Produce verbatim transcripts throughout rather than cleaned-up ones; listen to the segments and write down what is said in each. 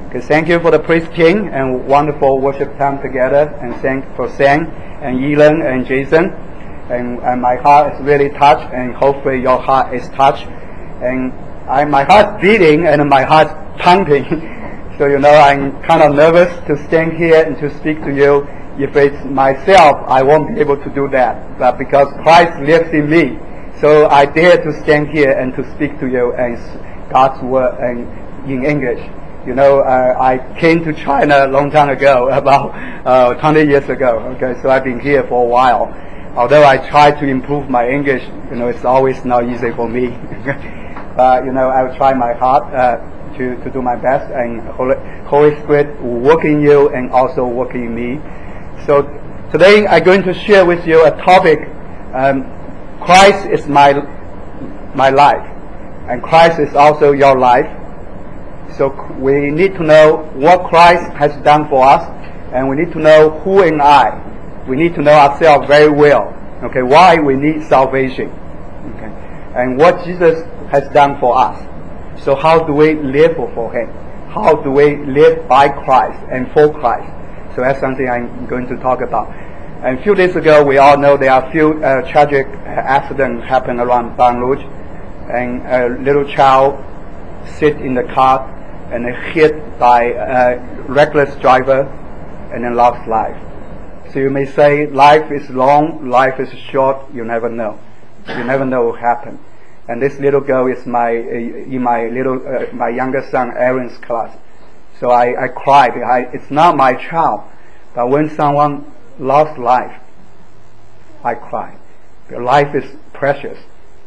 Okay, thank you for the praise team and wonderful worship time together, and thank for Sam and Elon and Jason. And, and my heart is really touched, and hopefully your heart is touched. And I, my heart's beating and my heart's pumping. So you know, I'm kind of nervous to stand here and to speak to you. If it's myself, I won't be able to do that. But because Christ lives in me, so I dare to stand here and to speak to you and God's word and in English. You know, uh, I came to China a long time ago, about uh, twenty years ago. Okay, so I've been here for a while. Although I try to improve my English, you know, it's always not easy for me. But you know, I will try my heart uh, to to do my best, and Holy, Holy Spirit will work in you and also work in me. So today I'm going to share with you a topic. Um, Christ is my my life, and Christ is also your life. So we need to know what Christ has done for us, and we need to know who am I. We need to know ourselves very well. Okay, why we need salvation. Okay, and what Jesus has done for us. So how do we live for Him? How do we live by Christ and for Christ? So that's something I'm going to talk about. And a few days ago, we all know there are a few uh, tragic accidents happened around Baton Rouge, and a little child sit in the car and hit by a reckless driver and then lost life. So you may say, life is long, life is short, you never know. You never know what happened. And this little girl is my, uh, in my little, uh, my younger son Aaron's class. So I, I cried. I, it's not my child, but when someone lost life, I cry. Life is precious.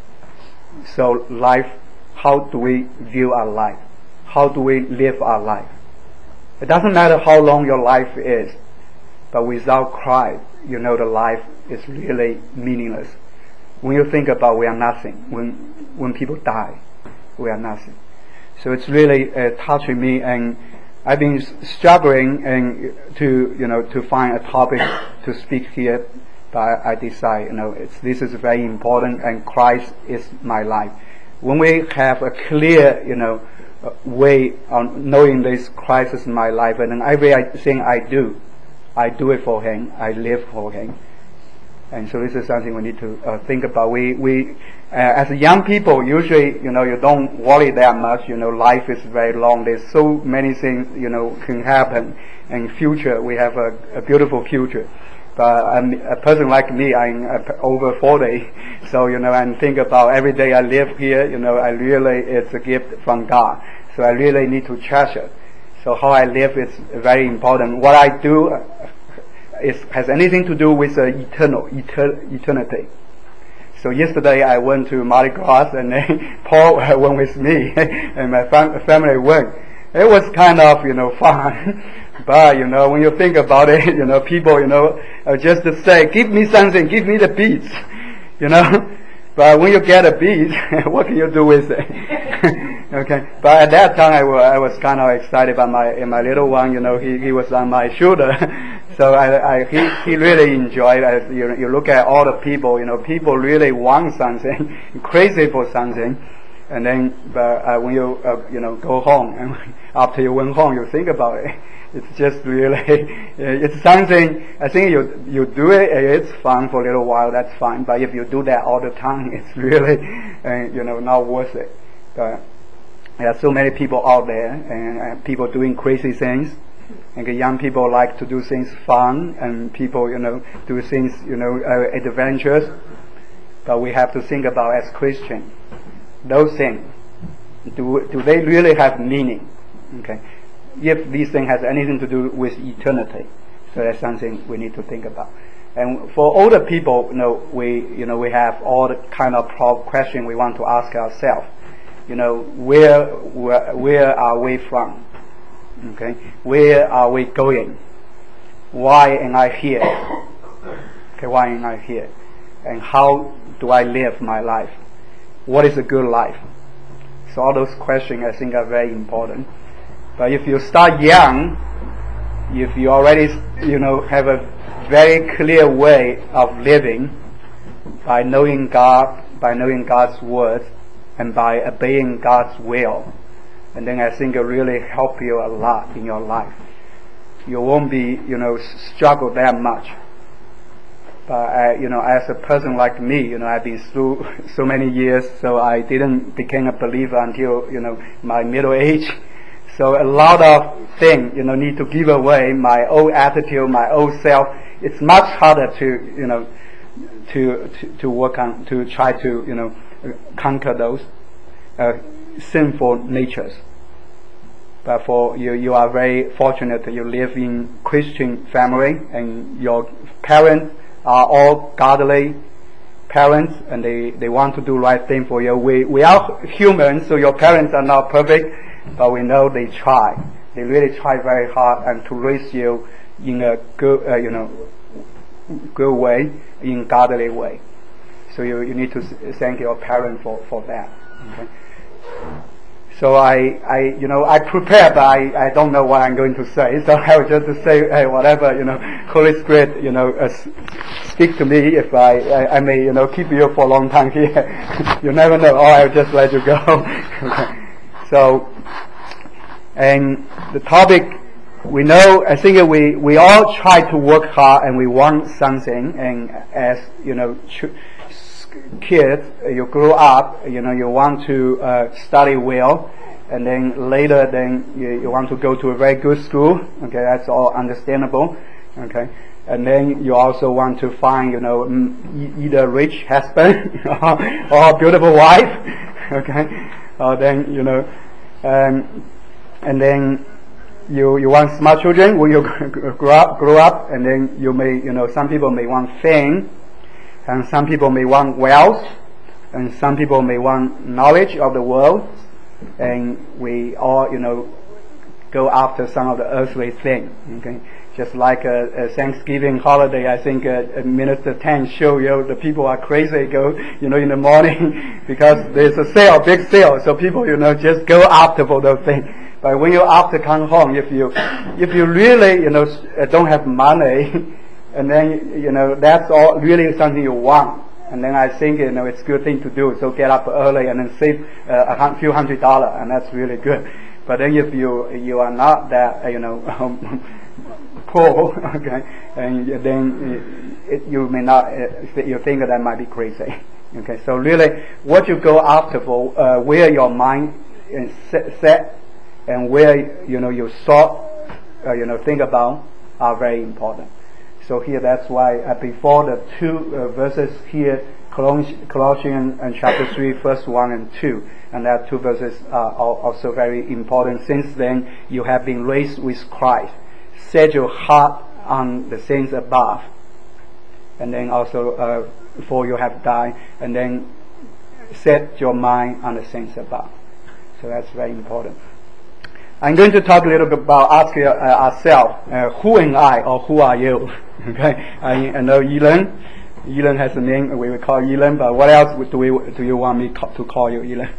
So life, how do we view our life? How do we live our life? It doesn't matter how long your life is, but without Christ, you know the life is really meaningless. When you think about we are nothing, when when people die, we are nothing. So it's really uh, touching me, and I've been struggling and to you know to find a topic to speak here, but I decide you know it's this is very important, and Christ is my life. When we have a clear you know way on knowing this Christ is my life, and then everything I do, I do it for Him. I live for Him. And so this is something we need to uh, think about. We, we, uh, as young people, usually, you know, you don't worry that much. You know, life is very long. There's so many things, you know, can happen. And future, we have a, a beautiful future. But um, a person like me, I'm uh, over forty. So, you know, and think about every day I live here, you know, I really, it's a gift from God. So I really need to treasure. So how I live is very important. What I do uh, It has anything to do with uh, eternal, etern- eternity. So yesterday I went to Mardi Gras, and then Paul went with me, and my fam- family went. It was kind of, you know, fun. But, you know, when you think about it, you know, people, you know, uh, just to say, give me something, give me the beats, you know. But when you get a beat, what can you do with it? Okay. But at that time, I, w- I was kind of excited by my my little one. You know, he, he was on my shoulder, so I, I he he really enjoyed it. You you look at all the people. You know, people really want something, crazy for something, and then but uh, when you uh, you know go home, and after you went home, you think about it. It's just really, it's something, I think you you do it, it's fun for a little while, that's fine. But if you do that all the time, it's really, uh, you know, not worth it. But there are so many people out there, and, and people doing crazy things. And the young people like to do things fun, and people, you know, do things, you know, uh, adventurous. But we have to think about as Christians, those things, do do they really have meaning? Okay. If this thing has anything to do with eternity, so that's something we need to think about. And for older people, you know, we, you know, we have all the kind of pro- question we want to ask ourselves. You know, where, where, where are we from? Okay, where are we going? Why am I here? Okay, why am I here? And how do I live my life? What is a good life? So all those questions I think are very important. But if you start young, if you already, you know, have a very clear way of living by knowing God, by knowing God's word, and by obeying God's will, and then I think it really help you a lot in your life. You won't be, you know, struggle that much. But I, you know, as a person like me, you know, I've been through so many years, so I didn't become a believer until, you know, my middle age. So a lot of things, you know, need to give away my old attitude, my old self. It's much harder to, you know, to to, to work on, to try to, you know, conquer those uh, sinful natures. But for you, you are very fortunate that you live in Christian family, and your parents are all godly parents, and they, they want to do right thing for you. We we are human, so your parents are not perfect, but we know they try. They really try very hard and to raise you in a good, uh, you know, good way, in godly way. So you, you need to thank your parents for, for that. Okay? So I, I, you know, I prepare, but I, I don't know what I'm going to say. So I will just say, hey, whatever, you know, Holy Spirit, you know, uh, speak to me. If I, I, I may, you know, keep you for a long time here. You never know. Or I'll just let you go. Okay. So, and the topic, we know, I think we, we all try to work hard and we want something, and as, you know, ch- kids, you grow up, you know, you want to uh, study well, and then later then you, you want to go to a very good school. Okay, that's all understandable. Okay, and then you also want to find, you know, e- either rich husband or, or a beautiful wife. Okay, or then, you know, um, and then you you want smart children when you grow up, grow up, and then you may, you know, some people may want fame. And some people may want wealth, and some people may want knowledge of the world, and we all, you know, go after some of the earthly things. Okay, just like a, a Thanksgiving holiday, I think uh, Minister Tan showed you the people are crazy. Go, you know, in the morning because there's a sale, big sale, so people, you know, just go after for those things. But when you after come home, if you if you really, you know, don't have money. And then, you know, that's all really something you want. And then I think, you know, it's a good thing to do. So get up early and then save uh, a few hundred dollars, and that's really good. But then if you you are not that, uh, you know, um, poor, okay, and then it, you may not, uh, you think that might be crazy. Okay, so really, what you go after for, uh, where your mind is set, and where, you know, you thought, uh, you know, think about, are very important. So here, that's why uh, before the two uh, verses here, Colossians and chapter three, verse one and two, and that two verses are also very important. Since then, you have been raised with Christ. Set your heart on the things above, and then also uh, for you have died, and then set your mind on the things above. So that's very important. I'm going to talk a little bit about asking uh, ourselves, uh, who am I, or who are you? Okay, I, I know Elan. Elan has a name, we will call Elan, but what else do we do you want me ca- to call you, Elan?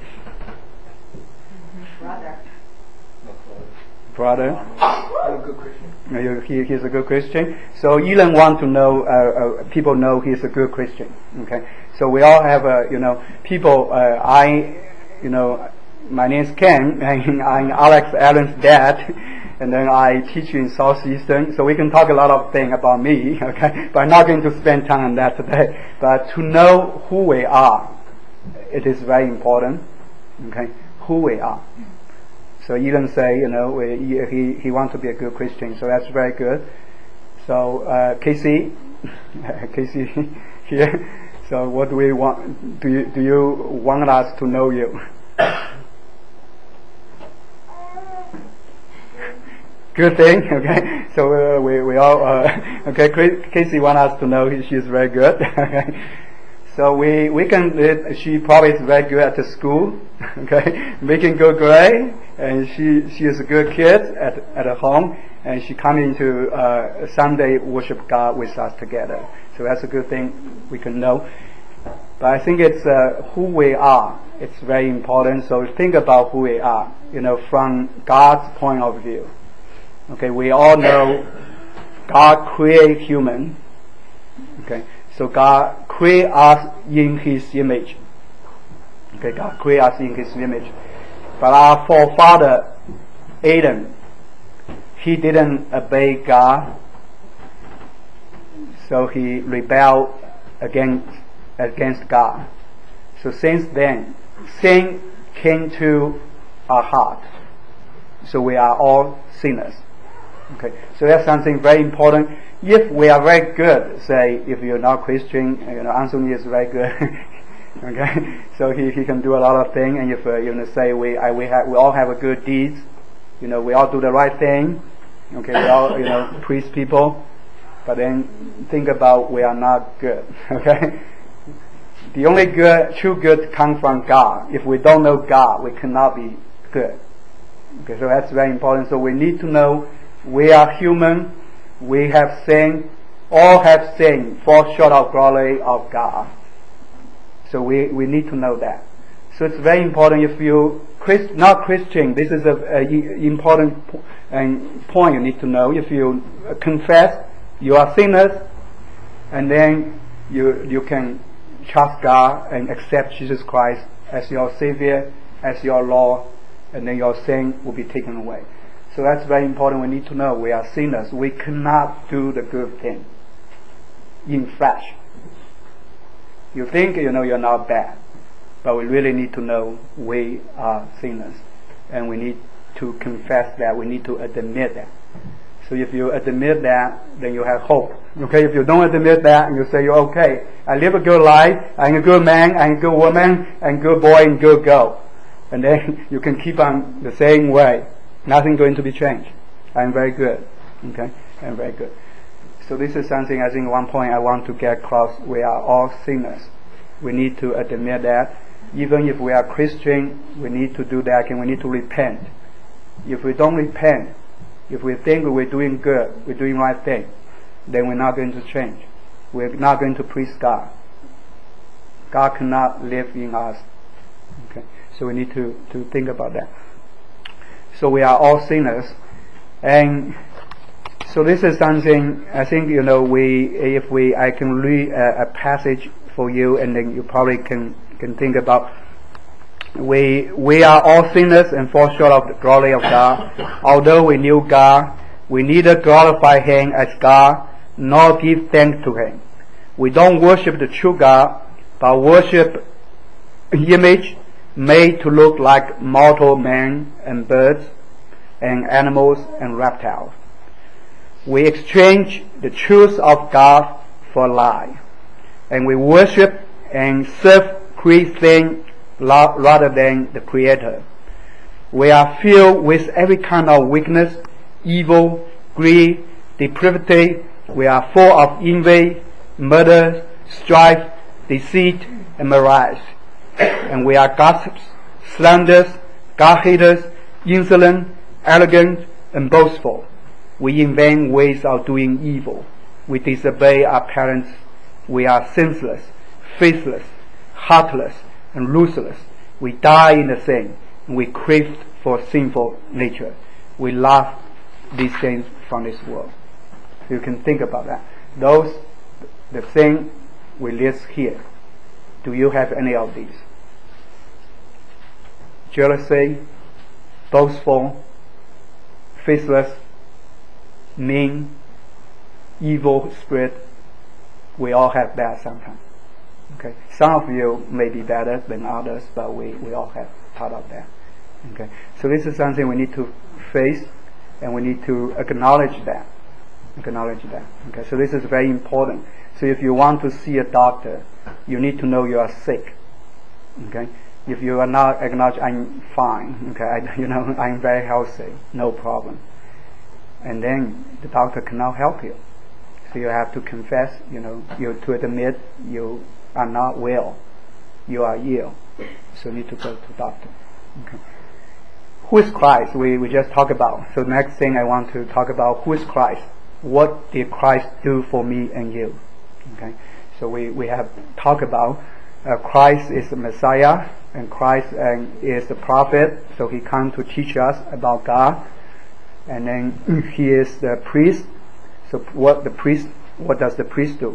Brother. Brother? I'm a good Christian. He, he's a good Christian. So Elan want to know, uh, uh, people know he's a good Christian. Okay, so we all have, uh, you know, people, uh, I, you know, my name is Ken, and I'm Alex Allen's dad, and then I teach in Southeastern, so we can talk a lot of things about me, okay, but I'm not going to spend time on that today. But to know who we are, it is very important, okay, who we are. So Elan say, you know, we, he, he wants to be a good Christian, so that's very good. So, uh, Casey, Casey here, so what do we want, do you, do you want us to know you? Good thing, okay. So uh, we we all uh, okay. Casey wants us to know she's very good. Okay. So we we can. Uh, she probably is very good at the school. Okay, making good grade, and she she is a good kid at at home, and she come into uh, Sunday worship God with us together. So that's a good thing we can know. But I think it's uh, who we are. It's very important. So think about who we are. You know, from God's point of view. Okay, we all know God created human. Okay, so God created us in His image. Okay, God created us in His image, But our forefather Adam, he didn't obey God, so he rebelled against against God. So since then, sin came to our heart. So we are all sinners. Okay, so that's something very important. If we are very good, say if you're not Christian, you know, Anthony is very good. Okay, so he, he can do a lot of things. And if uh, you know, say we I, we have we all have a good deeds, you know, we all do the right thing. Okay, we all you know please people. But then think about we are not good. Okay, the only good, true good, comes from God. If we don't know God, we cannot be good. Okay, so that's very important. So we need to know we are human. We have sinned. All have sinned, fall short of glory of God. So we, we need to know that. So it's very important. If you Christ, not Christian, this is a, a important po- and point you need to know. If you confess you are sinners, and then you you can trust God and accept Jesus Christ as your Savior, as your Lord, and then your sin will be taken away. So that's very important. We need to know we are sinners. We cannot do the good thing in flesh. You think you know you're not bad, but we really need to know we are sinners, and we need to confess that. We need to admit that. So if you admit that, then you have hope. Okay, if you don't admit that, and you say you're okay, I live a good life, I'm a good man, I'm a good woman, I'm a good boy and good girl, and then you can keep on the same way. Nothing going to be changed. I'm very good. Okay, I'm very good. So this is something I think one point I want to get across. We are all sinners. We need to admit that. Even if we are Christian, we need to do that, and we need to repent. If we don't repent, if we think we're doing good, we're doing right thing, then we're not going to change. We're not going to please God. God cannot live in us. Okay, so we need to, to think about that. So we are all sinners, and so this is something I think you know. We, if we, I can read a, a passage for you, and then you probably can can think about. We we are all sinners and fall short of the glory of God. Although we knew God, we neither glorify Him as God nor give thanks to Him. We don't worship the true God, but worship image made to look like mortal men and birds and animals and reptiles. We exchange the truth of God for a lie, and we worship and serve created things rather than the Creator. We are filled with every kind of weakness, evil, greed, depravity. We are full of envy, murder, strife, deceit, and malice. And we are gossips, slanderers, God-haters, insolent, arrogant, and boastful. We invent ways of doing evil. We disobey our parents. We are senseless, faithless, heartless, and ruthless. We die in the sin, and we crave for sinful nature. We love these things from this world. So you can think about that. Those, the thing we list here. Do you have any of these? Jealousy, boastful, faithless, mean, evil spirit. We all have that sometimes. Okay, some of you may be better than others, but we, we all have part of that. Okay, so this is something we need to face, and we need to acknowledge that. Acknowledge that. Okay, so this is very important. So if you want to see a doctor, you need to know you are sick. Okay, if you are not acknowledge, I'm fine. Okay, I, you know, I'm very healthy, no problem. And then the doctor cannot help you. So you have to confess, you know, you to admit you are not well, you are ill, so you need to go to doctor. Okay. Who is Christ? We we just talked about. So next thing I want to talk about, who is Christ? What did Christ do for me and you? Okay. So we we have talked about uh, Christ is the Messiah, and Christ uh, is the prophet. So he comes to teach us about God, and then he is the priest. So what the priest? What does the priest do?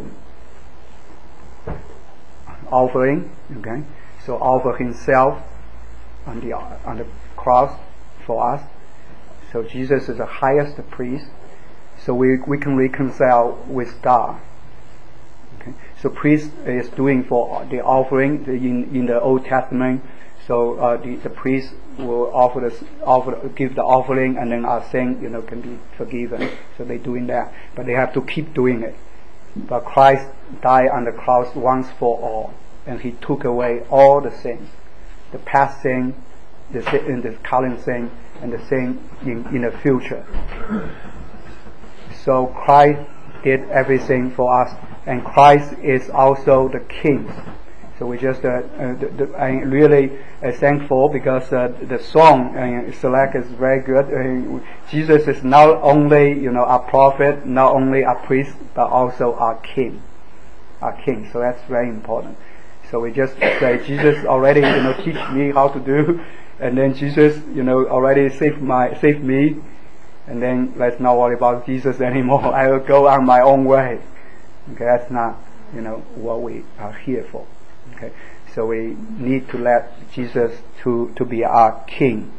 Offering, okay. So offer himself on the on the cross for us. So Jesus is the highest priest. So we we can reconcile with God. Okay. So priest is doing for the offering in in the Old Testament. So uh, the the priest will offer the offer give the offering, and then our sin, you know, can be forgiven. So they're doing that, but they have to keep doing it. But Christ died on the cross once for all, and He took away all the sins, the past sin, the sin, the current sin, and the sin in in the future. So Christ did everything for us, and Christ is also the King. So we just uh, uh, the, the, I'm really uh, thankful because uh, the song uh, select is very good. Uh, Jesus is not only, you know, our prophet, not only our priest, but also our King, our King. So that's very important. So we just say Jesus already, you know, teach me how to do, and then Jesus, you know, already saved my saved me, and then let's not worry about Jesus anymore. I will go on my own way. Okay, that's not, you know, what we are here for. Okay, so we need to let Jesus to, to be our King.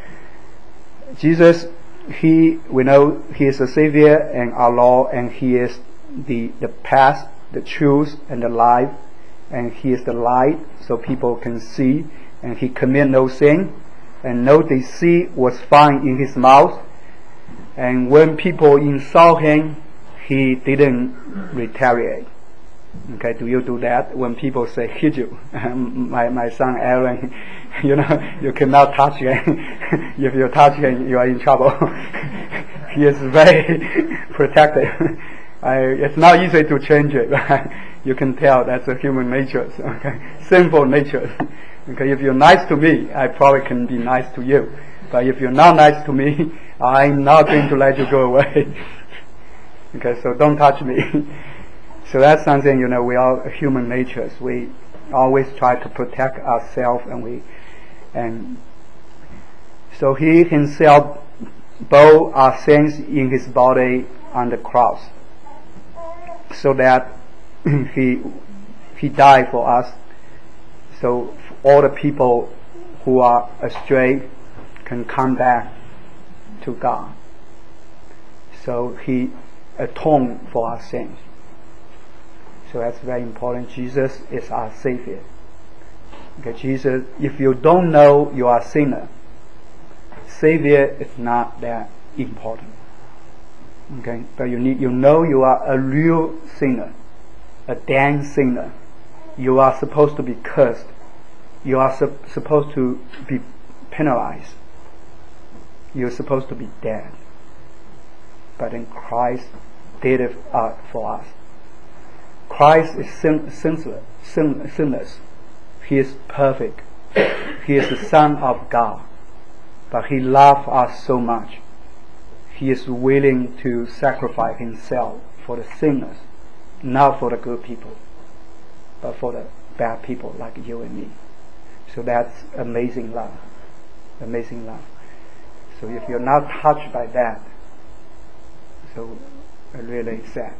Jesus, He, we know He is the Savior and our Lord, and He is the, the path, the truth, and the life, and He is the light, so people can see, and He commit no sin, and no deceit was found in His mouth, and when people insult Him, He didn't retaliate. Okay, do you do that when people say hit you? my my son Aaron, you know, you cannot touch him. If you touch him, you are in trouble. He is very protective. I, it's not easy to change it. You can tell that's a human nature. Okay, sinful nature. Okay, if you're nice to me, I probably can be nice to you. But if you're not nice to me, I'm not going to let you go away. Okay, so don't touch me. So that's something, you know, we are human natures. We always try to protect ourselves, and we, and so He Himself bore our sins in His body on the cross, so that He He died for us. So all the people who are astray can come back to God. So He atoned for our sins. So that's very important. Jesus is our Savior. Okay, Jesus, if you don't know you are a sinner, Savior is not that important. Okay, but you need, you know you are a real sinner, a damn sinner. You are supposed to be cursed. You are su- supposed to be penalized. You're supposed to be dead. But then Christ did it uh, for us. Christ is sin, sinless, sin, sinless. He is perfect. He is the Son of God. But He loves us so much. He is willing to sacrifice Himself for the sinners, not for the good people, but for the bad people like you and me. So that's amazing love. Amazing love. So if you're not touched by that, so really sad.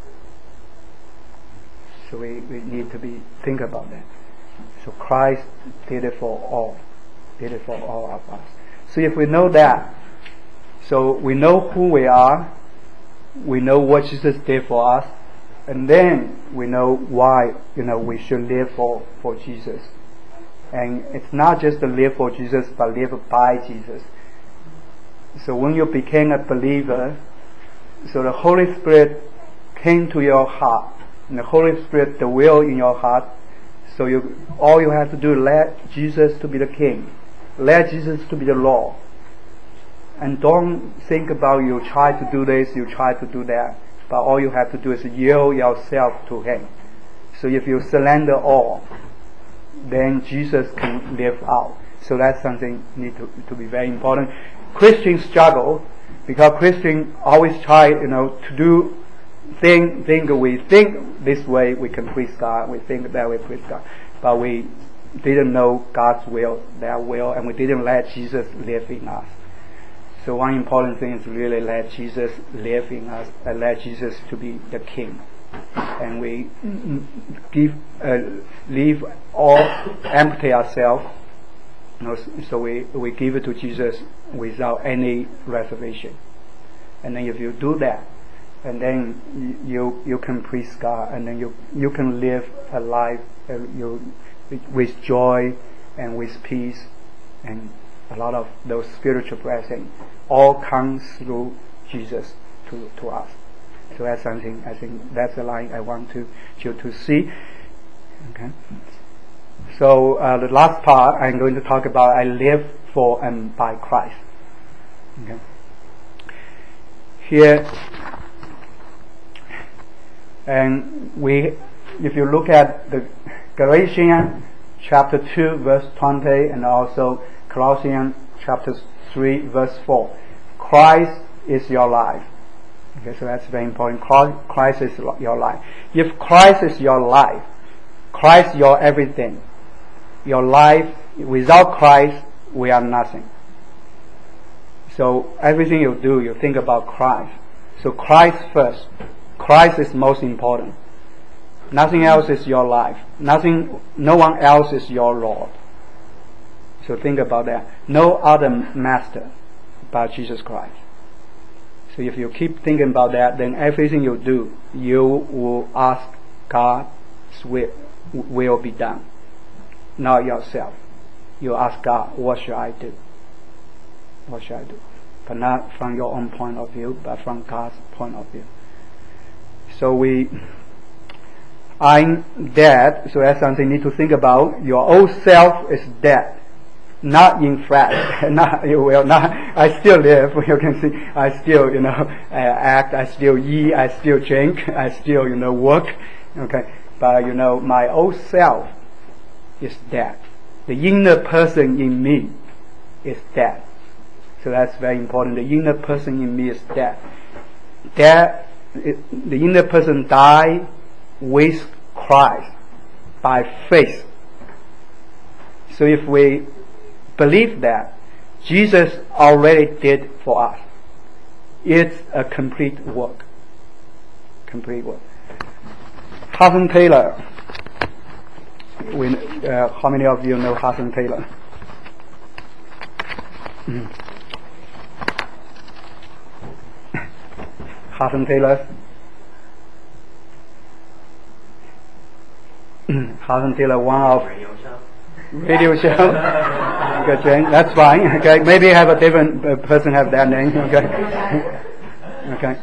So we, we need to be think about that. So Christ did it for all, did it for all of us. So if we know that, so we know who we are, we know what Jesus did for us, and then we know why, you know, we should live for, for Jesus. And it's not just to live for Jesus, but live by Jesus. So when you became a believer, so the Holy Spirit came to your heart, and the Holy Spirit, the will in your heart. So you, all you have to do is let Jesus to be the King, let Jesus to be the Lord, and don't think about you try to do this, you try to do that. But all you have to do is yield yourself to Him. So if you surrender all, then Jesus can live out. So that's something need to, to be very important. Christians struggle because Christians always try, you know, to do think think we think this way we can please God, we think that way please God, but we didn't know God's will, their will, and we didn't let Jesus live in us. So one important thing is really let Jesus live in us, and let Jesus to be the King, and we give uh, leave all empty ourselves You know, so we, we give it to Jesus without any reservation. And then if you do that, and then you you can please God, and then you you can live a life uh, you with joy and with peace, and a lot of those spiritual blessings all comes through Jesus to to us. So that's something, I think that's the line I want to you to see. Okay. So uh, the last part I'm going to talk about, I live for and by Christ. Okay. Here, and we, if you look at the Galatians chapter two verse twenty, and also Colossians chapter three verse four, Christ is your life. Okay, so that's very important. Christ is your life. If Christ is your life, Christ is your everything. Your life, without Christ, we are nothing. So everything you do, you think about Christ. So Christ first. Christ is most important. Nothing else is your life. Nothing, no one else is your Lord. So think about that. No other master but Jesus Christ. So if you keep thinking about that, then everything you do, you will ask God's will, will be done. Not yourself. You ask God, what should I do? What should I do? But not from your own point of view, but from God's point of view. So we, I'm dead, so that's something you need to think about. Your old self is dead. Not in flesh. Not, you will not, I still live, you can see, I still, you know, I act, I still eat, I still drink, I still, you know, work. Okay. But, you know, my old self is dead. The inner person in me is dead. So that's very important. The inner person in me is dead. That, it, the inner person died with Christ by faith. So if we believe that Jesus already did for us, it's a complete work. Complete work. Hudson Taylor. We, uh, how many of you know Hudson Taylor? Mm. Hudson Taylor. Hudson Taylor, one of radio show. Okay, that's fine. Okay, maybe have a different uh, person have that name. Okay. Okay.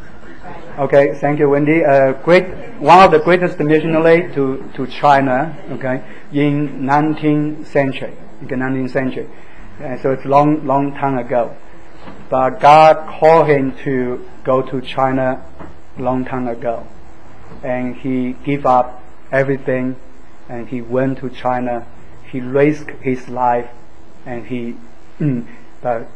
Okay. Thank you, Wendy. Uh, great, one of the greatest missionary to to China. Okay, in nineteenth century. Okay, nineteenth century. Uh, so it's long, long time ago. But God called him to go to China long time ago, and he gave up everything, and he went to China. He risked his life, and he. But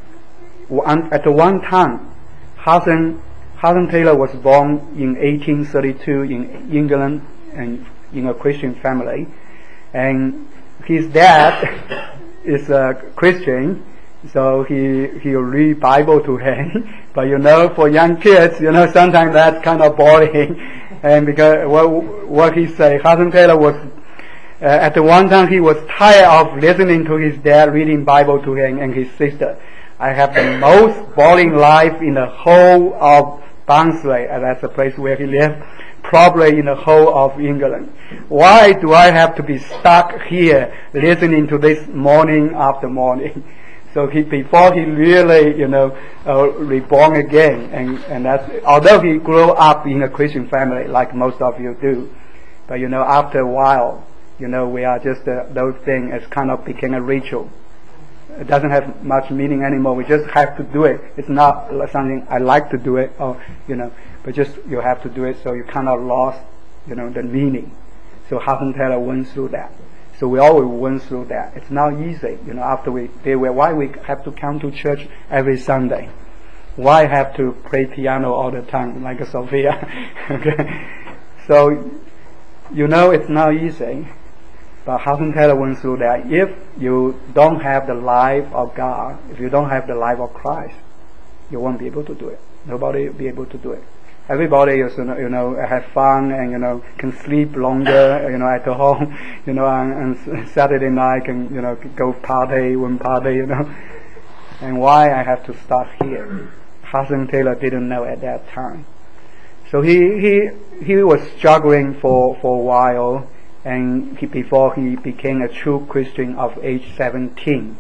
at the one time, Hudson Hudson Taylor was born in eighteen thirty-two in England, and in a Christian family, and his dad is a Christian. So he he read Bible to him, but you know, for young kids, you know, sometimes that's kind of boring. And because what what he say, Hudson Taylor was uh, at the one time he was tired of listening to his dad reading Bible to him and his sister. I have the most boring life in the whole of Barnsley, and that's the place where he lived, probably in the whole of England. Why do I have to be stuck here listening to this morning after morning? So he, before he really, you know, uh, reborn again, and, and that's, although he grew up in a Christian family like most of you do, but you know, after a while, you know, we are just, uh, those things as kind of became a ritual. It doesn't have much meaning anymore. We just have to do it. It's not something I like to do it, or, you know, but just you have to do it, so you kind of lost, you know, the meaning. So Hudson Taylor went through that. So we always went through that. It's not easy, you know, after we did, why we have to come to church every Sunday? Why have to play piano all the time, like Sophia? Okay. So, you know, it's not easy. But Hudson Taylor went through that. If you don't have the life of God, if you don't have the life of Christ, you won't be able to do it. Nobody will be able to do it. everybody is, you know, you know, have fun and, you know, can sleep longer, you know, at home, you know, and, and Saturday night can, you know, go party, one party, you know. And why I have to start here? Hudson Taylor didn't know at that time. So he, he, he was struggling for, for a while, and he, before he became a true Christian of age seventeen.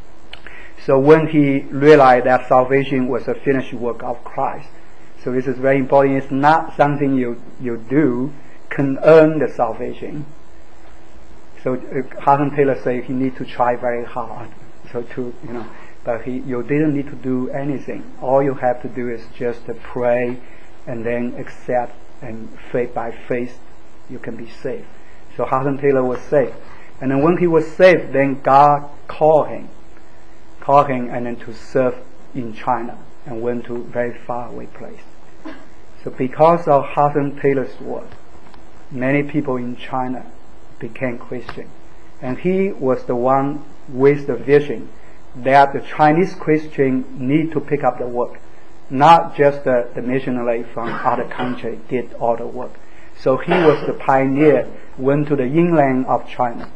So when he realized that salvation was a finished work of Christ. So this is very important. It's not something you, you do can earn the salvation. So uh, Hudson Taylor said he need to try very hard. So to, you know, but he, you didn't need to do anything. All you have to do is just to pray and then accept, and faith by faith you can be saved. So Hudson Taylor was saved. And then when he was saved, then God called him. Called him and then to serve in China, and went to a very far away place. So because of Hudson Taylor's work, many people in China became Christian. And he was the one with the vision that the Chinese Christian need to pick up the work. Not just the, the missionary from other countries did all the work. So he was the pioneer, went to the inland of China.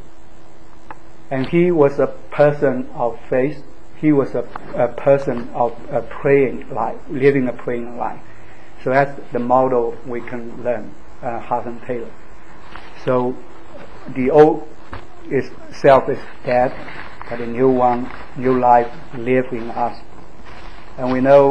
And he was a person of faith. He was a, a person of a praying life, living a praying life. So that's the model we can learn, uh, Hudson Taylor. So the old is self is dead, but the new one, new life live in us. And we know,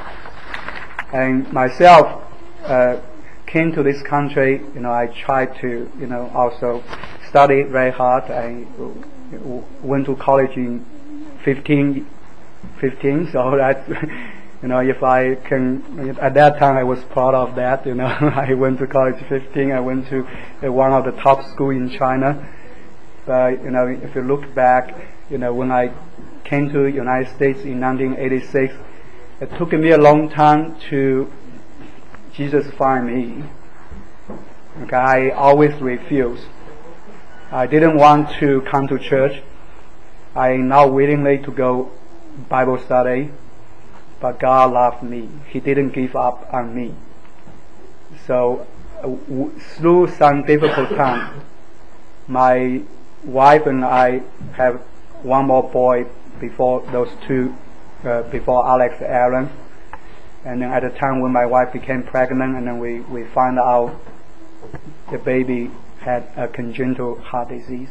and myself uh, came to this country, you know, I tried to, you know, also study very hard. I went to college in fifteen, fifteen, so that, you know, if I can, at that time I was proud of that, you know. I went to college fifteen, I went to uh, one of the top schools in China. But, you know, if you look back, you know, when I came to the United States in nineteen eighty-six, it took me a long time to Jesus find me. Okay, I always refused. I didn't want to come to church. I now willingly to go Bible study, but God loved me. He didn't give up on me. So uh, w- through some difficult time, my wife and I have one more boy before those two, uh, before Alex and Aaron. And then at the time when my wife became pregnant, and then we, we found out the baby had a congenital heart disease.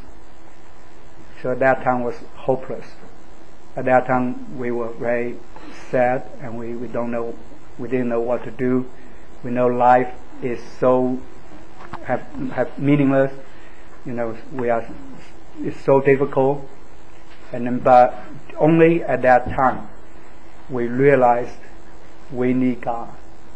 So at that time was hopeless. At that time we were very sad, and we, we don't know, we didn't know what to do. We know life is so have have meaningless. You know, we are, it's so difficult. And then, but only at that time we realized we need God.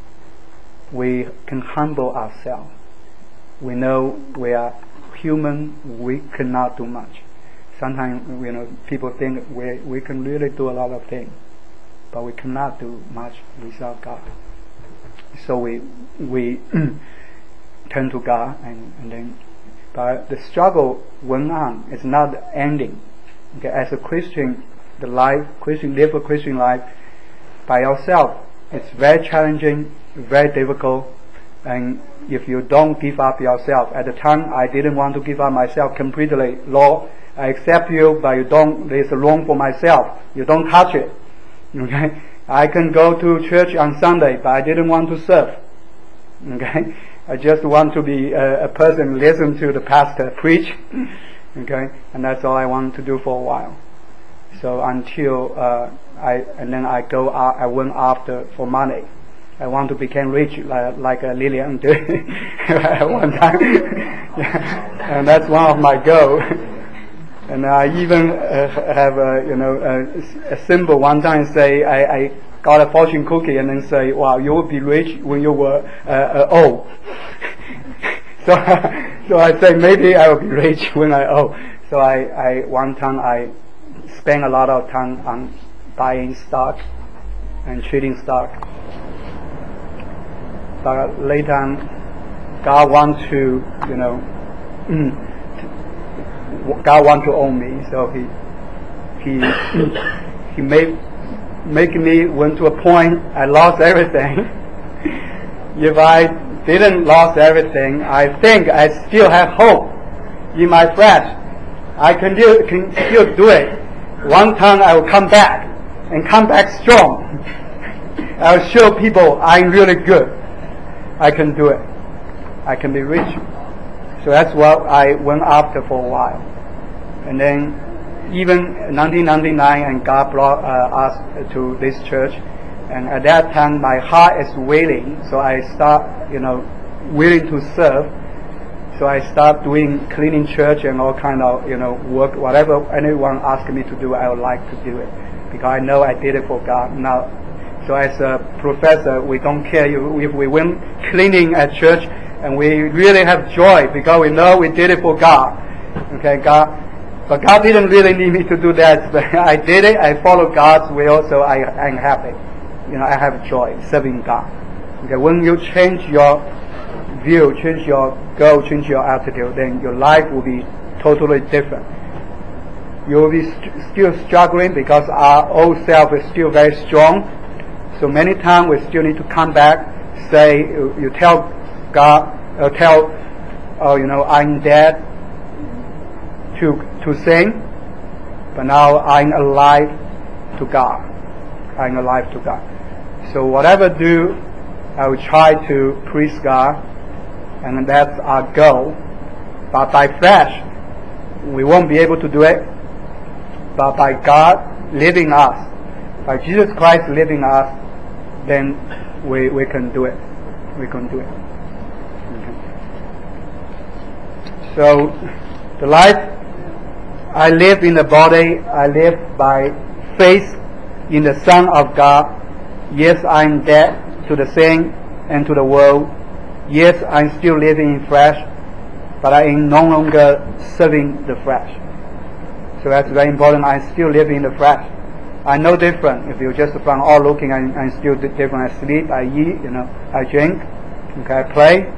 We can humble ourselves. We know we are human, we cannot do much. Sometimes, you know, people think we we can really do a lot of things, but we cannot do much without God. So we we turn to God, and, and then, but the struggle went on. It's not ending. Okay, as a Christian, the life Christian live a Christian life by yourself, it's very challenging, very difficult. And if you don't give up yourself, at the time I didn't want to give up myself completely. Lord, I accept you, but you don't, there's a room for myself. You don't touch it. Okay? I can go to church on Sunday, but I didn't want to serve. Okay? I just want to be a, a person, listen to the pastor preach. Okay? And that's all I want to do for a while. So until, uh, I, and then I go, uh, I went after for money. I want to become rich like, like uh, Lillian did at one time. Yeah. And that's one of my goals. And I even uh, have a, you know, a, a symbol one time say, I, I got a fortune cookie and then say, wow, you will be rich when you were uh, uh, old. so, so I say, maybe I will be rich when I old. So I, I, one time I spent a lot of time on buying stock and trading stock. But later on, God wants to, you know, God wants to own me. So He, He, He made, make me went to a point I lost everything. if I didn't lost everything, I think I still have hope in my flesh. I can, do, can still do it. One time I will come back and come back strong. I'll show people I'm really good. I can do it. I can be rich. So that's what I went after for a while. And then even nineteen ninety-nine, and God brought uh, us to this church. And at that time, my heart is willing, so I start, you know, willing to serve. So I start doing cleaning church and all kind of, you know, work. Whatever anyone asks me to do, I would like to do it because I know I did it for God. Now, so as a professor, we don't care if we win cleaning at church, and we really have joy because we know we did it for God. Okay, God, but God didn't really need me to do that. But I did it. I followed God's will, so I, I'm happy. You know, I have joy serving God. Okay, when you change your view, change your goal, change your attitude, then your life will be totally different. You will be st- still struggling because our old self is still very strong. So many times we still need to come back, say, you, you tell God, uh, tell, oh, you know, I'm dead to to sin, but now I'm alive to God. I'm alive to God. So whatever I do, I will try to please God, and that's our goal. But by flesh, we won't be able to do it. But by God living us, by Jesus Christ living us, then we we can do it. We can do it. Okay. So the life I live in the body, I live by faith in the Son of God. Yes, I'm dead to the sin and to the world. Yes, I'm still living in flesh, but I am no longer serving the flesh. So that's very important. I still live in the flesh. I'm no different. If you just from all looking, I'm, I'm still different. I sleep, I eat, you know, I drink, okay, I play,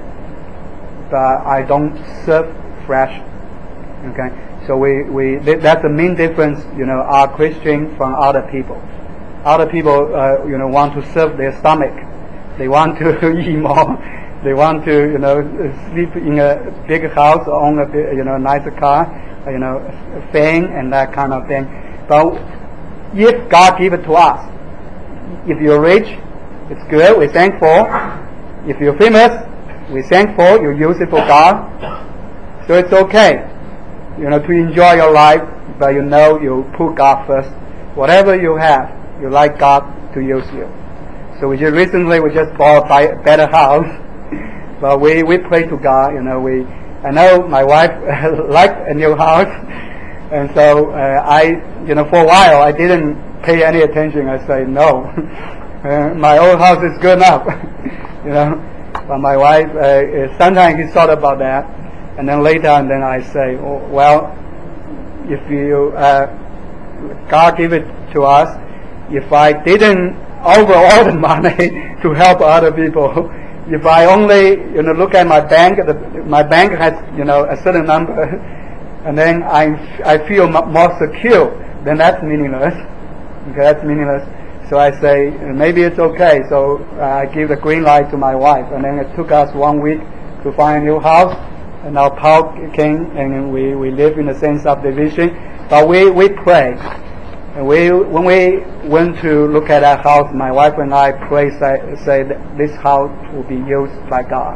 but I don't serve flesh. Okay, so we, we that's the main difference. You know, our Christian from other people. Other people, uh, you know, want to serve their stomach. They want to eat more. They want to, you know, sleep in a big house, own a big, you know, nicer car, you know, fame and that kind of thing. But if God give it to us, if you're rich, it's good. We're thankful. If you're famous, we're thankful. You use it for God, so it's okay. You know, to enjoy your life, but you know you put God first. Whatever you have, you like God to use you. So we just recently we just bought a better house, but we we pray to God. You know, we I know my wife liked a new house, and so uh, I you know for a while I didn't pay any attention. I say no, uh, my old house is good enough. You know, but my wife uh, sometimes he thought about that, and then later and then I say, oh, well, if you uh, God give it to us. If I didn't over all the money to help other people, if I only you know look at my bank, the, my bank has you know a certain number, and then I I feel m- more secure, then that's meaningless. Okay, that's meaningless. So I say maybe it's okay. So uh, I give the green light to my wife, and then it took us one week to find a new house, and now Paul came, and we we live in the same subdivision, but we we pray. And we, when we went to look at that house, my wife and I prayed, say, say that this house will be used by God.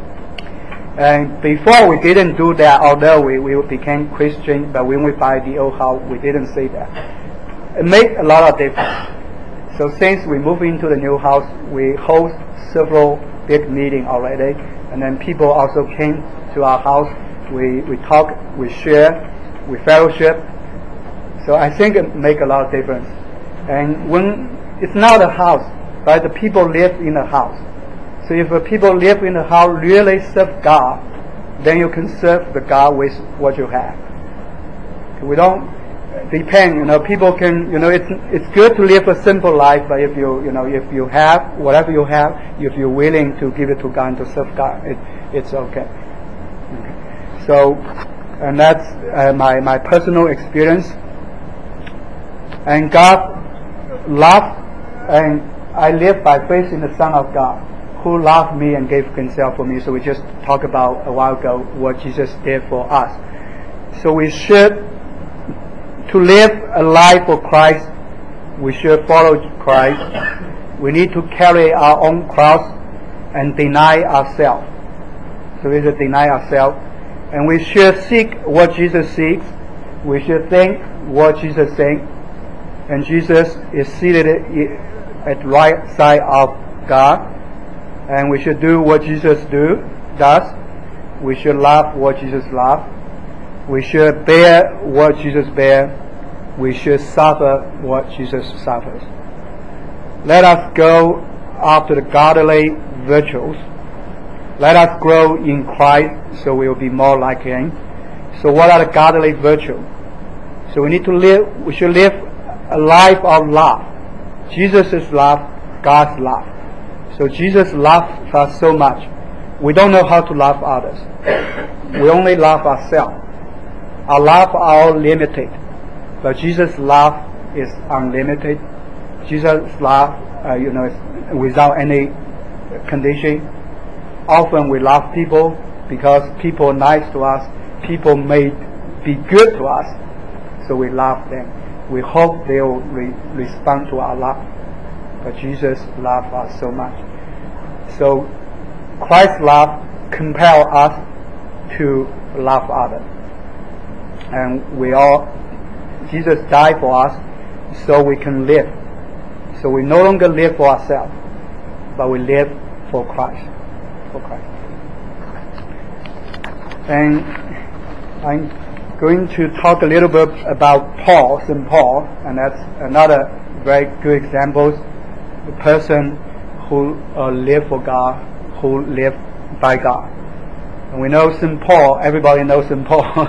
And before we didn't do that, although we, we became Christian, but when we buy the old house, we didn't say that. It made a lot of difference. So since we moved into the new house, we host several big meetings already, and then people also came to our house. We we talk, we share, we fellowship. So I think it make a lot of difference. And when it's not a house, but the people live in the house. So if the people live in the house really serve God, then you can serve the God with what you have. We don't depend, you know, people can, you know, it's it's good to live a simple life, but if you, you know, if you have whatever you have, if you're willing to give it to God and to serve God, it, it's okay. Okay. So, and that's uh, my my personal experience. And God love, and I live by faith in the Son of God, who loved me and gave himself for me. So we just talked about a while ago what Jesus did for us. So we should, to live a life for Christ, we should follow Christ. We need to carry our own cross and deny ourselves. So we should deny ourselves. And we should seek what Jesus seeks. We should think what Jesus thinks. And Jesus is seated at the right side of God. And we should do what Jesus do, does. We should love what Jesus loves. We should bear what Jesus bears. We should suffer what Jesus suffers. Let us go after the godly virtues. Let us grow in Christ so we will be more like Him. So what are the godly virtues? So we need to live, we should live a life of love. Jesus is love, God's love. So Jesus loves us so much. We don't know how to love others. We only love ourselves. Our love is all limited. But Jesus' love is unlimited. Jesus' love, uh, you know, is without any condition. Often we love people because people are nice to us. People may be good to us. So we love them. We hope they will re- respond to our love. But Jesus loved us so much. So Christ's love compels us to love others. And we all, Jesus died for us so we can live. So we no longer live for ourselves, but we live for Christ. For Christ. And I'm going to talk a little bit about Paul, Saint Paul, and that's another very good example. The person who uh, lived for God, who lived by God. And we know Saint Paul, everybody knows Saint Paul.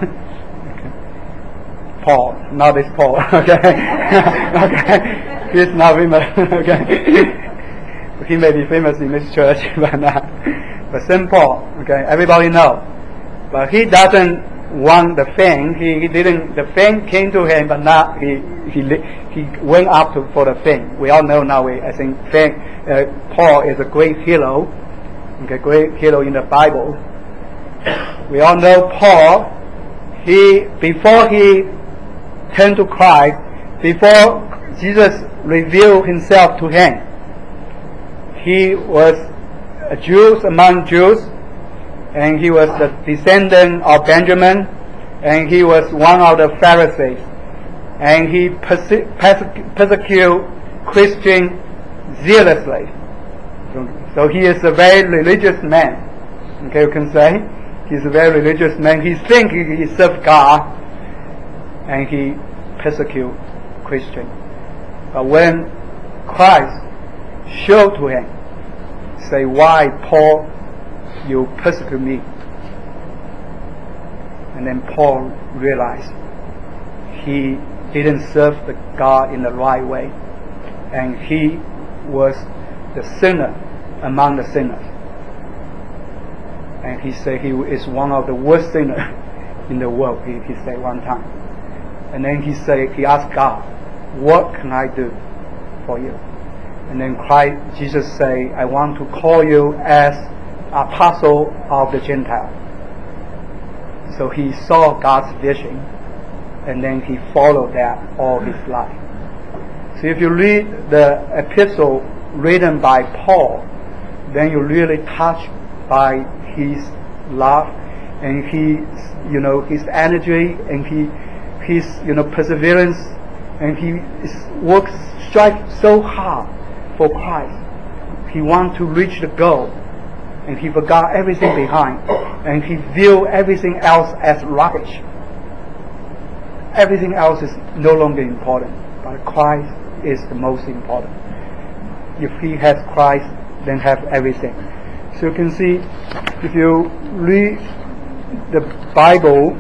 Paul, not this Paul, okay? Okay, he's not famous, okay? He may be famous in this church, but not. But Saint Paul, okay, everybody know. But he doesn't want the fame. He, he didn't. The fame came to him, but not he. He he went up to, for the fame. We all know now. We, I think fame, uh, Paul is a great hero, okay, great hero in the Bible. We all know Paul. He before he turned to Christ, before Jesus revealed Himself to him, he was a Jew among Jews. And he was the descendant of Benjamin, and he was one of the Pharisees. And he perse- perse- persecuted Christians zealously. So, so he is a very religious man. Okay, you can say he's a very religious man. He thinks he, he serves God, and he persecutes Christians. But when Christ showed to him, say, "Why, Paul, you persecute me?" And then Paul realized he didn't serve the God in the right way, and he was the sinner among the sinners. And he said he is one of the worst sinners in the world. He, he said one time. And then he said he asked God, "What can I do for you?" And then Christ, Jesus said, "I want to call you as apostle of the Gentile." So he saw God's vision, and then he followed that all his life. So if you read the epistle written by Paul, then you're really touched by his love and his, you know, his energy and he, his, you know, perseverance, and he is, works strive so hard for Christ. He wants to reach the goal. And he forgot everything behind, and he viewed everything else as rubbish. Everything else is no longer important, but Christ is the most important. If he has Christ, then have everything. So you can see, if you read the Bible,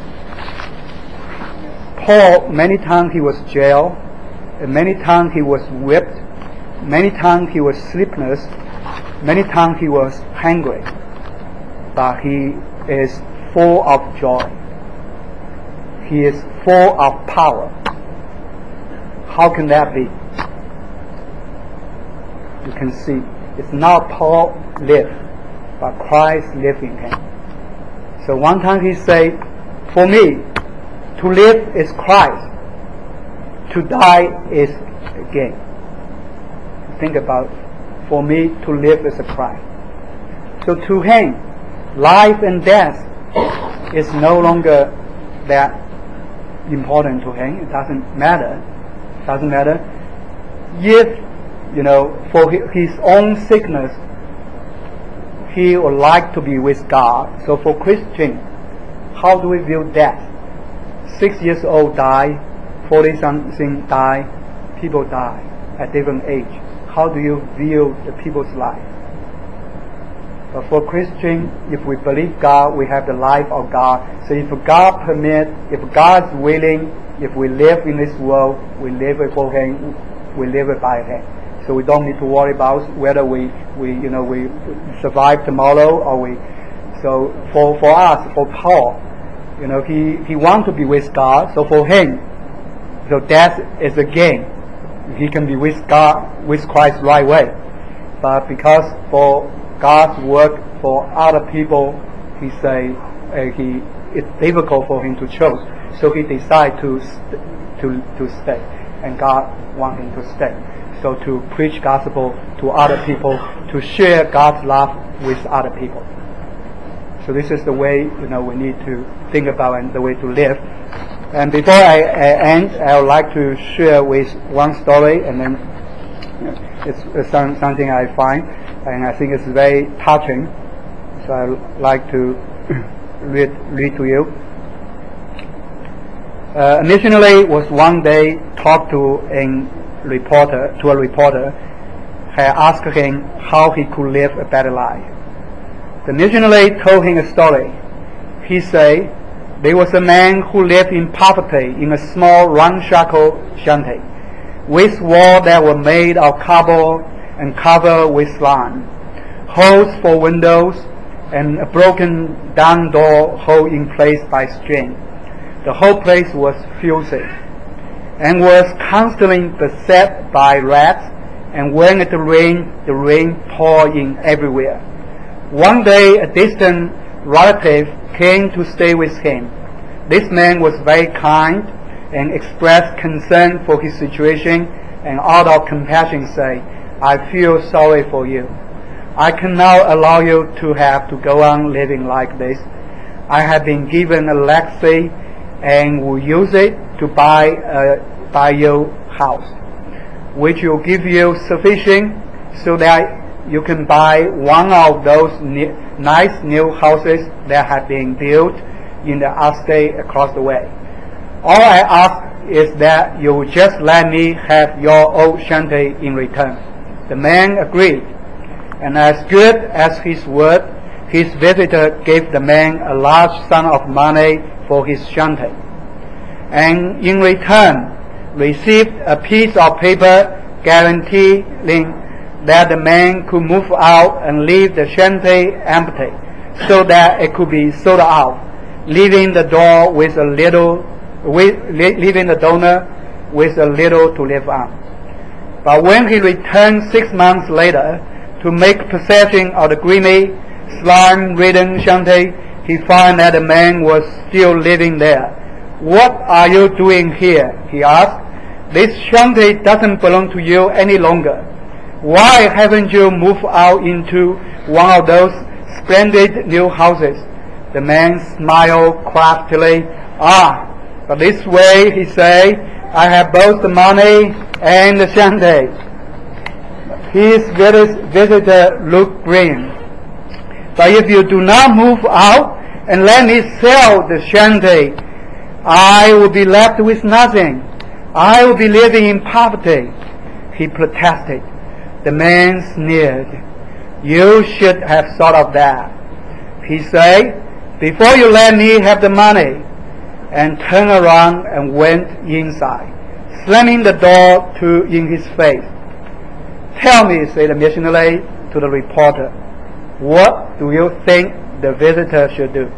Paul, many times he was jailed, and many times he was whipped, many times he was sleepless, many times he was hungry, but he is full of joy. He is full of power. How can that be? you can see it's not Paul live, but Christ live in him. So one time he said, for me, to live is Christ, to die is gain. Think about it. For me, to live is a Christ. So to him, life and death is no longer that important to him. It doesn't matter. It doesn't matter. If, you know, for his own sickness, he would like to be with God. So for Christian, how do we view death? Six years old die, forty something die, people die at different age. How do you view the people's life? But for Christian, if we believe God, we have the life of God. So if God permit, if God is willing, if we live in this world, we live it for Him, we live it by Him. So we don't need to worry about whether we, we you know, we survive tomorrow or we. So for for us, for Paul, you know, he he wants to be with God. So for him, so death is a gain. He can be with God, with Christ right way. But because for God's work for other people, he say uh, he it's difficult for him to choose. So he decided to st- to to stay, and God want him to stay. So to preach gospel to other people, to share God's love with other people. So this is the way, you know, we need to think about and the way to live. And before I uh, end, I would like to share with one story, and then you know, it's, it's some, something I find, and I think it's very touching. So I would like to read read to you. Uh, a missionary was one day talked to a reporter to a reporter, had asked him how he could live a better life. The missionary told him a story. He said, there was a man who lived in poverty in a small ramshackle shanty, with walls that were made of cardboard and covered with slime, holes for windows, and a broken down door held in place by string. The whole place was filthy, and was constantly beset by rats, and when it rained, the rain poured in everywhere. One day, a distant relative came to stay with him. This man was very kind and expressed concern for his situation, and out of compassion said, I feel sorry for you. I cannot allow you to have to go on living like this. I have been given a legacy and will use it to buy a buy your house, which will give you sufficient so that you can buy one of those ne- nice new houses that have been built in the estate across the way. All I ask is that you just let me have your old shanty in return. The man agreed, and as good as his word, his visitor gave the man a large sum of money for his shanty, and in return received a piece of paper guaranteeing that the man could move out and leave the shanty empty so that it could be sold out, leaving the door with a little, with, leaving the donor with a little to live on. But when he returned six months later to make possession of the grimy, slime-ridden shanty, he found that the man was still living there. What are you doing here? He asked. This shanty doesn't belong to you any longer. Why haven't you moved out into one of those splendid new houses? The man smiled craftily. Ah, but this way, he said, I have both the money and the shanty. His visitor looked green. But if you do not move out and let me sell the shanty, I will be left with nothing. I will be living in poverty. He protested. The man sneered. You should have thought of that. He said, before you let me have the money, and turned around and went inside, slamming the door to in his face. Tell me, said the missionary to the reporter, what do you think the visitor should do?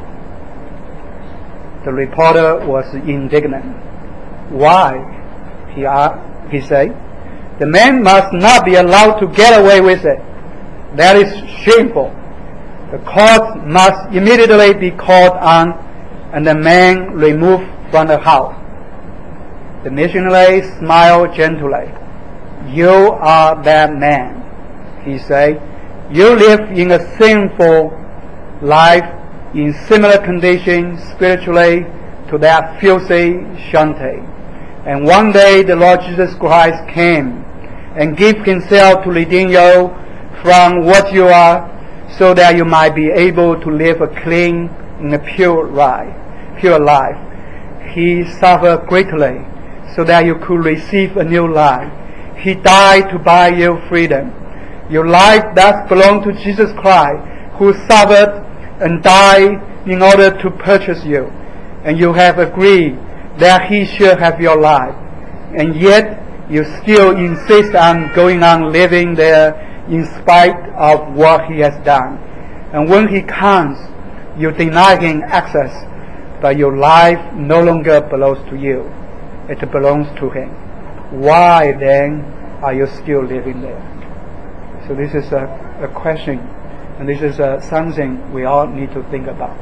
The reporter was indignant. Why? He asked, he said. The man must not be allowed to get away with it. That is shameful. The court must immediately be called on and the man removed from the house. The missionary smiled gently. You are that man, he said. You live in a sinful life in similar conditions spiritually to that filthy shanty. And one day the Lord Jesus Christ came and gave himself to redeem you from what you are, so that you might be able to live a clean and a pure life. Pure life. He suffered greatly so that you could receive a new life. He died to buy you freedom. Your life does belong to Jesus Christ, who suffered and died in order to purchase you. And you have agreed that he should have your life. And yet you still insist on going on living there in spite of what he has done. And when he comes, you deny him access, but your life no longer belongs to you. It belongs to him. Why then are you still living there? So this is a, a question, and this is uh, something we all need to think about.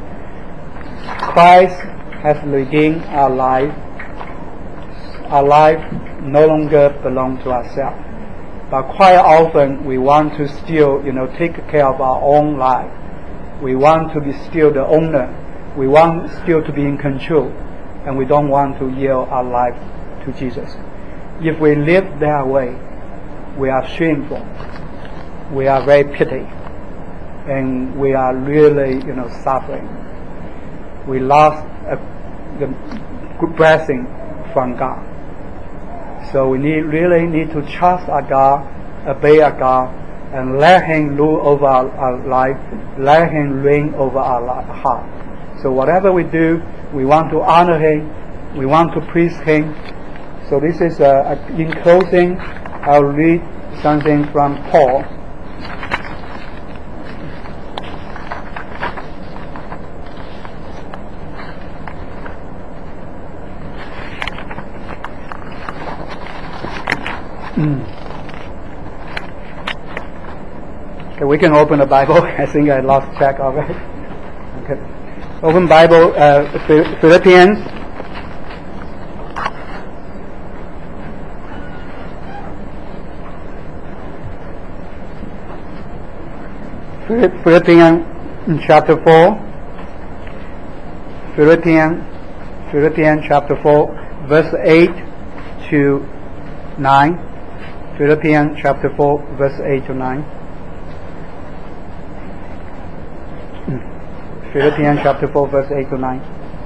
Christ has redeemed our life. Our life no longer belongs to ourselves. But quite often we want to still, you know, take care of our own life. We want to be still the owner. We want still to be in control. And we don't want to yield our life to Jesus. If we live that way, we are shameful. We are very pity. And we are really, you know, suffering. We lost a, the good blessing from God. So we need, really need to trust our God, obey our God, and let him rule over our, our life, let him reign over our heart. So whatever we do, we want to honor him, we want to please him. So this is, uh, in closing, I'll read something from Paul. Okay, we can open the Bible. I think I lost track of it. Okay, open Bible, uh, Philippians. Philippians chapter four. Philippians, Philippians chapter four, verse eight to nine. Philippians chapter four, verse eight to nine. Philippians chapter four, verse eight to nine.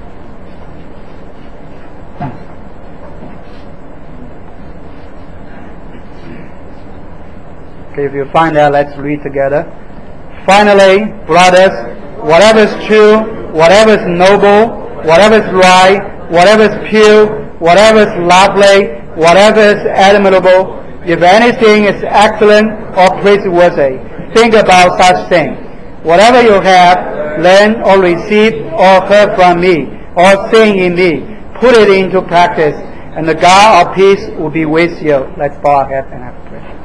Okay, if you find that, let's read together. Finally, brothers, whatever is true, whatever is noble, whatever is right, whatever is pure, whatever is lovely, whatever is admirable, if anything is excellent or praiseworthy, think about such things. Whatever you have learned or received or heard from me or seen in me, put it into practice, and the God of peace will be with you. Let's bow our heads and have a prayer.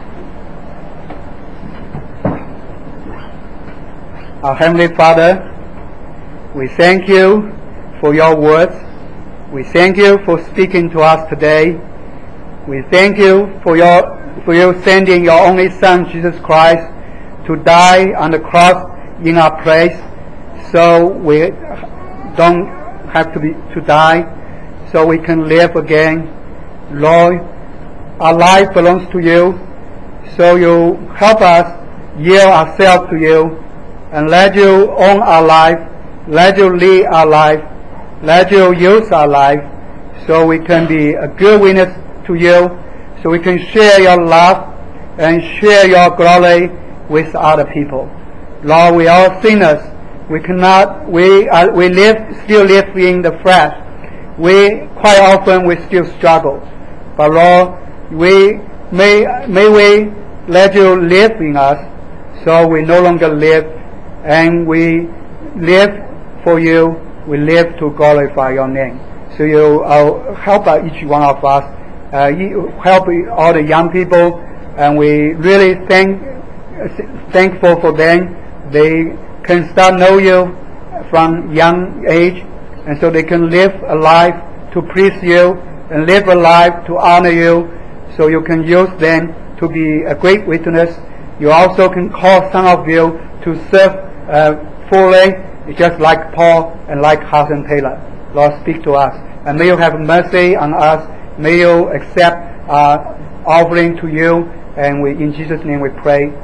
Our Heavenly Father, we thank you for your words. We thank you for speaking to us today. We thank you for your for you sending your only Son, Jesus Christ, to die on the cross in our place, so we don't have to be to die, so we can live again. Lord, our life belongs to you, so you help us yield ourselves to you, and let you own our life, let you lead our life, let you use our life, so we can be a good witness to you, so we can share your love and share your glory with other people. Lord, we are sinners. We cannot, we are, we live, still live in the flesh. We, quite often, we still struggle. But Lord, we, may, may we let you live in us, so we no longer live, and we live for you, we live to glorify your name. So you uh, help each one of us uh, help all the young people, and we really thank thankful for them. They can start know you from young age, and so they can live a life to please you and live a life to honor you, so you can use them to be a great witness. You also can call some of you to serve uh, fully, just like Paul and like Hudson Taylor. Lord, speak to us, and may you have mercy on us. May you accept our offering to you, and we, in Jesus' name we pray.